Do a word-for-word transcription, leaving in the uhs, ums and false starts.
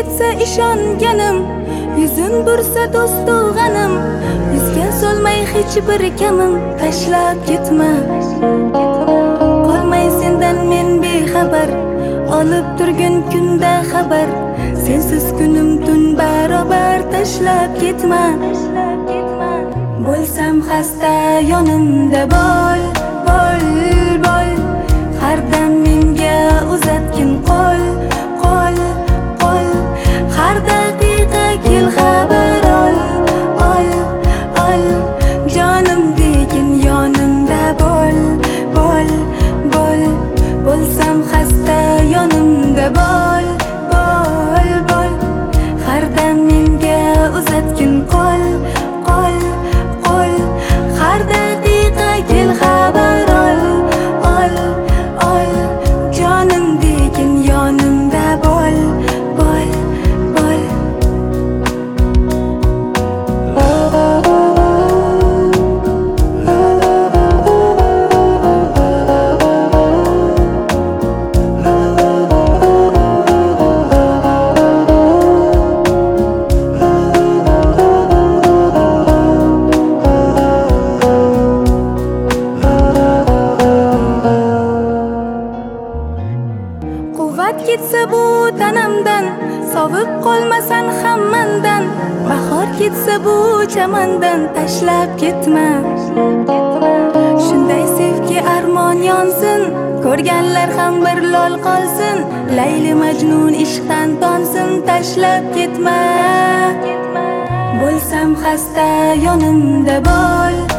ketsa ishonganim, yuzin bursa do'stu g'anim, yuzga solmay hech bir kamim, tashlab ketma. Qolmay sendan men bexabar, olib turgin kunda xabar, sensiz kunim tun barobar, tashlab ketma. Bo'lsam xasta yonimda bol, bol, bol, har dam menga uzatgin qo'l, qo'l, qo'l, har daqiqa kel xabar ol, ol, ol, jonim degin yonimda bol, bol, bol, bo'lsam xasta yonimda bol, bol, bol, har dam menga uzatgin qo'l, qo'l, qo'l, har daqiqa kel xabar ol, ol, ol, jonim degin yonimda bol, bol, bol. Quvvat ketsa bu tanamdan, sovib qolmasan hammandan, bahor ketsa bu chamandan, tashlab ketma. Shunday sevgi armon yonsin, ko'rganlar ham bir lol qolsin, Layli Majnun ishqdan tonsin, tashlab ketma. Bo'lsam xasta yonimda bol,